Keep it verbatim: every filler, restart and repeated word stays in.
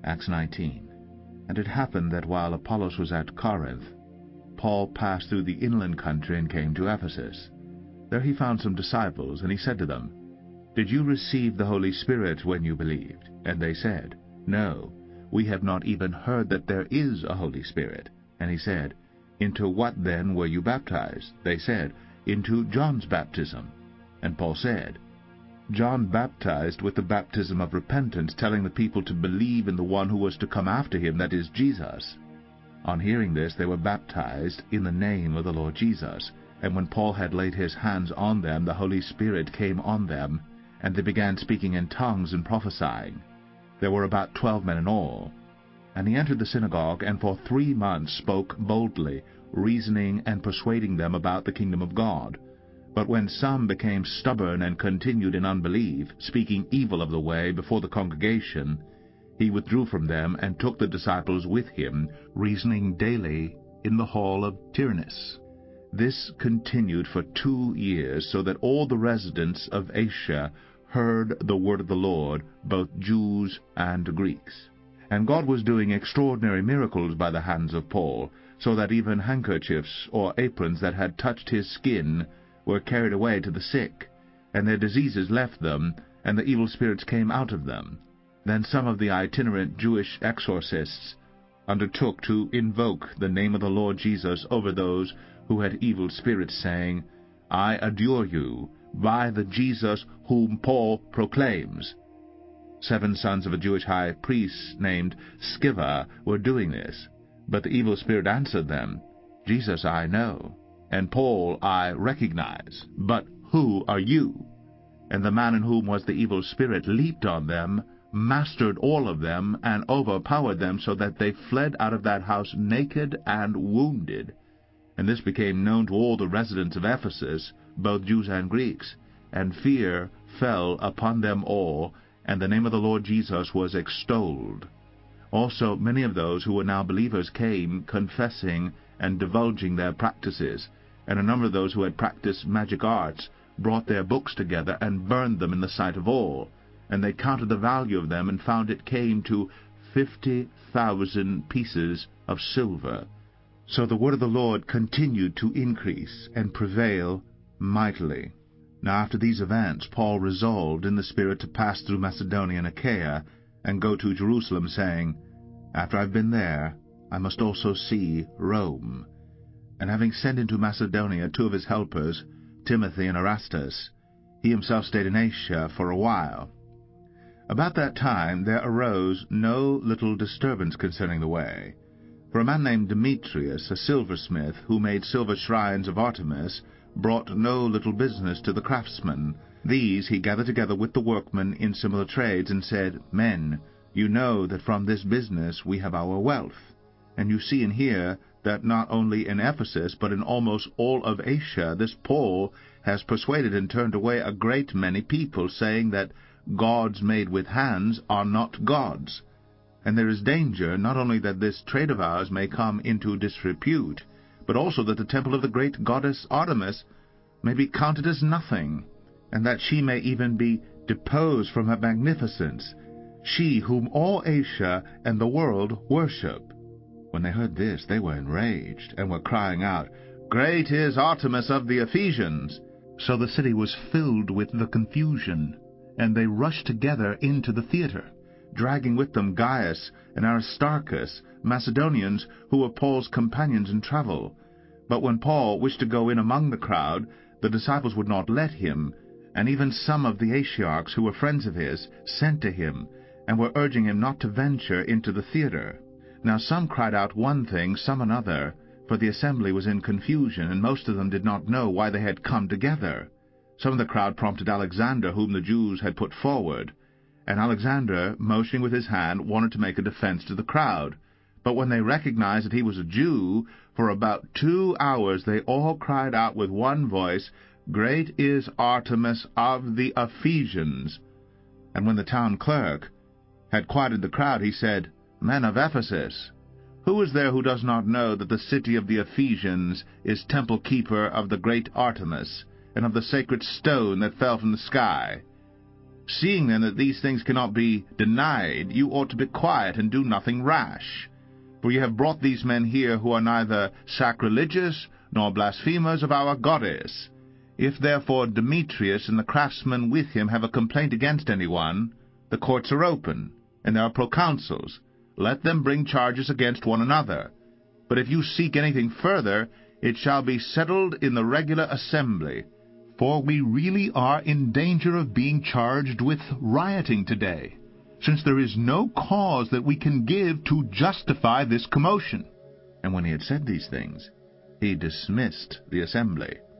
Acts nineteen. And it happened that while Apollos was at Corinth, Paul passed through the inland country and came to Ephesus. There he found some disciples, and he said to them, Did you receive the Holy Spirit when you believed? And they said, No, we have not even heard that there is a Holy Spirit. And he said, Into what then were you baptized? They said, Into John's baptism. And Paul said, John baptized with the baptism of repentance, telling the people to believe in the one who was to come after him, that is, Jesus. On hearing this, they were baptized in the name of the Lord Jesus. And when Paul had laid his hands on them, the Holy Spirit came on them, and they began speaking in tongues and prophesying. There were about twelve men in all. And he entered the synagogue, and for three months spoke boldly, reasoning and persuading them about the kingdom of God. But when some became stubborn and continued in unbelief, speaking evil of the way before the congregation, he withdrew from them and took the disciples with him, reasoning daily in the hall of Tyrannus. This continued for two years, so that all the residents of Asia heard the word of the Lord, both Jews and Greeks. And God was doing extraordinary miracles by the hands of Paul, so that even handkerchiefs or aprons that had touched his skin were carried away to the sick, and their diseases left them, and the evil spirits came out of them. Then some of the itinerant Jewish exorcists undertook to invoke the name of the Lord Jesus over those who had evil spirits, saying, I adjure you by the Jesus whom Paul proclaims. Seven sons of a Jewish high priest named Sceva were doing this. But the evil spirit answered them, Jesus I know, and Paul I recognize, but who are you? And the man in whom was the evil spirit leaped on them, mastered all of them, and overpowered them, so that they fled out of that house naked and wounded. And this became known to all the residents of Ephesus, both Jews and Greeks, and fear fell upon them all, and the name of the Lord Jesus was extolled. Also many of those who were now believers came, confessing and divulging their practices, and a number of those who had practiced magic arts brought their books together and burned them in the sight of all. And they counted the value of them, and found it came to fifty thousand pieces of silver. So the word of the Lord continued to increase and prevail mightily. Now after these events Paul resolved in the Spirit to pass through Macedonia and Achaia, and go to Jerusalem, saying, After I have been there, I must also see Rome. And having sent into Macedonia two of his helpers, Timothy and Erastus, he himself stayed in Asia for a while. About that time there arose no little disturbance concerning the way. For a man named Demetrius, a silversmith, who made silver shrines of Artemis, brought no little business to the craftsmen. These he gathered together with the workmen in similar trades, and said, Men, you know that from this business we have our wealth. And you see and hear that not only in Ephesus, but in almost all of Asia, this Paul has persuaded and turned away a great many people, saying that gods made with hands are not gods. And there is danger not only that this trade of ours may come into disrepute, but also that the temple of the great goddess Artemis may be counted as nothing, and that she may even be deposed from her magnificence, she whom all Asia and the world worship. When they heard this, they were enraged, and were crying out, Great is Artemis of the Ephesians! So the city was filled with the confusion, and they rushed together into the theater, dragging with them Gaius and Aristarchus, Macedonians, who were Paul's companions in travel. But when Paul wished to go in among the crowd, the disciples would not let him, and even some of the Asiarchs, who were friends of his, sent to him, and were urging him not to venture into the theater. Now some cried out one thing, some another, for the assembly was in confusion, and most of them did not know why they had come together. Some of the crowd prompted Alexander, whom the Jews had put forward, and Alexander, motioning with his hand, wanted to make a defense to the crowd. But when they recognized that he was a Jew, for about two hours they all cried out with one voice, Great is Artemis of the Ephesians. And when the town clerk had quieted the crowd, he said, Men of Ephesus, who is there who does not know that the city of the Ephesians is temple keeper of the great Artemis, and of the sacred stone that fell from the sky? Seeing then that these things cannot be denied, you ought to be quiet and do nothing rash. For ye have brought these men here who are neither sacrilegious nor blasphemers of our goddess. If therefore Demetrius and the craftsmen with him have a complaint against any one, the courts are open, and there are proconsuls. Let them bring charges against one another. But if you seek anything further, it shall be settled in the regular assembly. For we really are in danger of being charged with rioting today, since there is no cause that we can give to justify this commotion. And when he had said these things, he dismissed the assembly.